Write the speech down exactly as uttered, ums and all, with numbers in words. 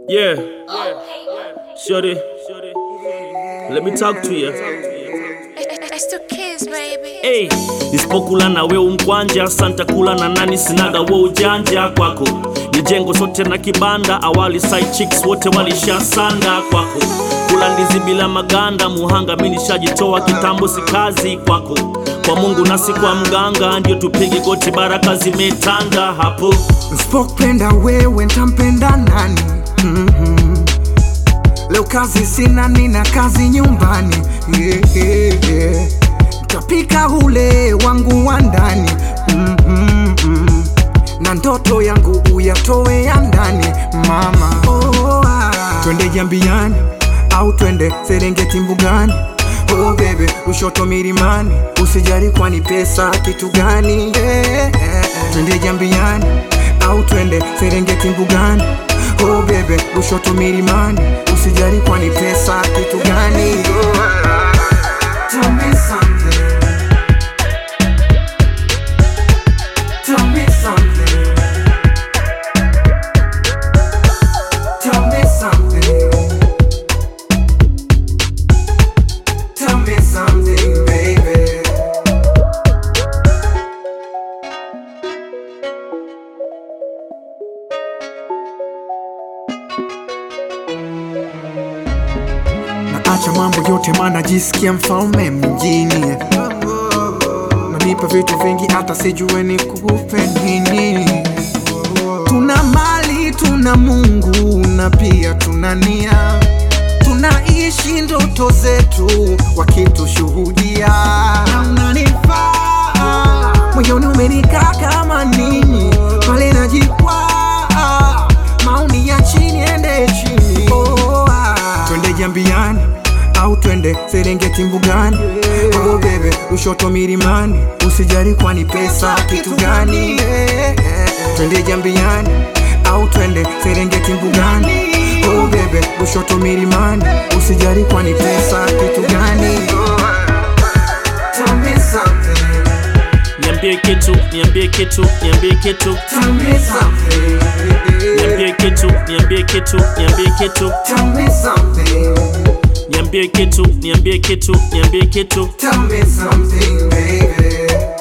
Yeah, shorty, let me talk to you. It's two kids, baby. Hey, nisipokula na we umkwanja, santa kula na nani, sinaga we ujanja kwako. Nijengo sote na kibanda, awali side chicks wote walisha sanda kwako. Kula ndizi bila maganda, muhanga mini shajitoa kitambo, si kazi kwako. Kwa Mungu nasi kwa mganga, ndio tupige goti, baraka zimetanda hapo. Nsipopenda wewe ntampenda nani? mm-hmm. Leo kazi sina, nina kazi nyumbani. yeah, yeah, yeah. Ntapika ule wangu wa ndani. mm-hmm. Na ndoto yangu uyatoe ya ndani mama. oh, ah. Twende Jambiani au twende Serengeti mbugani. Oh baby, ushoto milimani, usijali kwani pesa kitu gani. yeah, yeah, yeah. Twende Jambiani au twende Serengeti mbugani. Oh baby, ushoto milimani, usijali kwani pesa kitu gani. oh, ah. Tell me something. Tell me something. Tell me something. Tell me something, baby. Naacha mambo yote maana jisikia mfalme mjini. Nanipa vitu vingi hata sijue nikupe nini. Tuna mali, tuna Mungu na pia tuna nia. Tunaishi ndoto zetu wakitushuhudia. Na unanifaa moyoni, umenikaa kama nini. Pale najikwaa, maoni ya chini ende chini. oh, ah. Twende Jambiani au twende Serengeti mbugani. oh baby, ushoto milimani, usijali kwani pesa kitu gani. Twende Jambiani au twende Serengeti mbugani. Oh baby, ushoto milimani, usijali kwani pesa kitu gani. Tell me something. Niambie kitu, niambie kitu, niambie kitu. Tell me something. Niambie kitu, niambie kitu, niambie kitu. Tell me something. Niambie kitu, niambie kitu, niambie kitu. Tell me something, baby.